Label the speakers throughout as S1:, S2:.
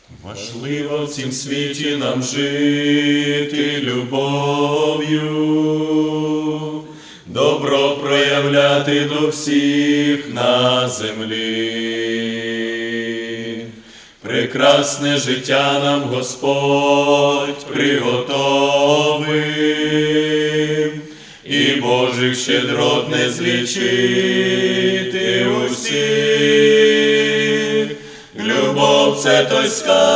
S1: Важливо в цім світі нам жити любов'ю, добро проявляти до всіх на землі. Прекрасне життя нам Господь приготовив, і Божих щедрот не злічити усіх. Любов – це той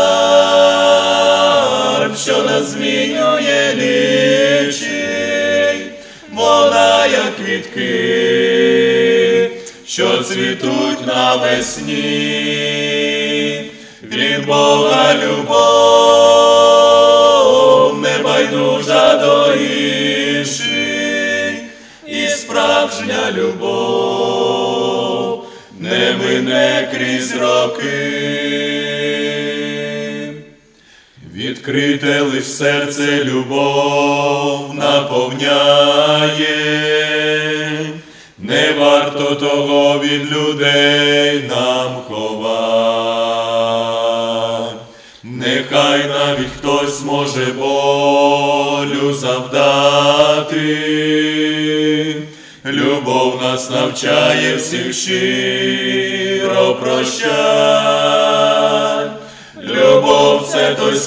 S1: скарб, що нас змінює лічить. Вона, як квітки, що цвітуть навесні. Від Бога любов, небайдужа до інших, і справжня любов не мине крізь роки. Відкрите лиш серце любов наповняє, не варто того від людей нам ховати. Нехай навіть хтось може болю завдати, любов нас навчає всіх щиро прощать. Любов – це той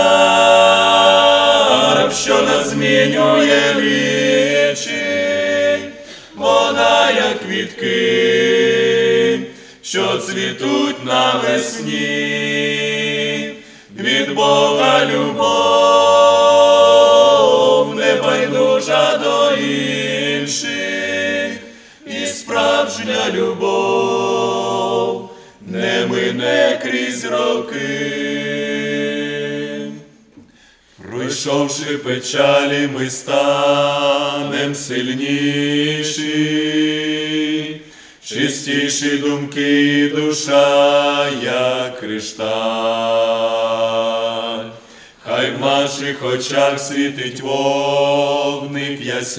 S1: скарб, що нас змінює лічить. Вона, як квітки, що цвітуть навесні. Від Бога любов, небайдужа до інших, і справжня любов не мине крізь роки. Пройшовши печалі, ми станем сильніші, чистіші думки і душа, як кришталь. Хай в наших очах світить вогник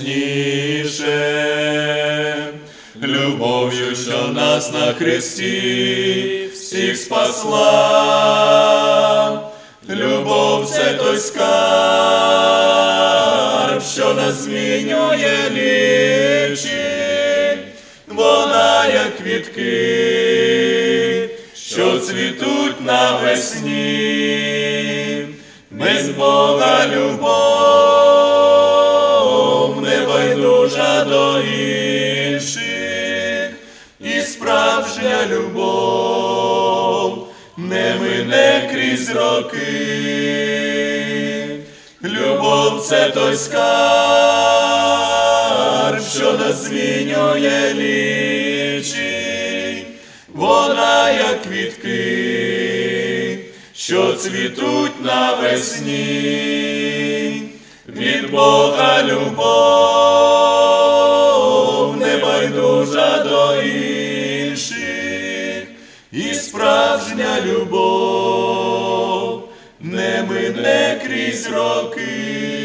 S1: ясніше, любов'ю, що нас на хресті всіх спасла. Любов – це той скарб, що нас змінює лічить. Вона, як квітки, що цвітуть навесні. Без Бога любов, небайдужа до інших, і справжня любов не мине крізь роки. Любов – це той скарб, що нас змінює лічить. Вона, як квітки, що цвітуть навесні. Від Бога любов, небайдужа до інших, і справжня любов не мине крізь роки.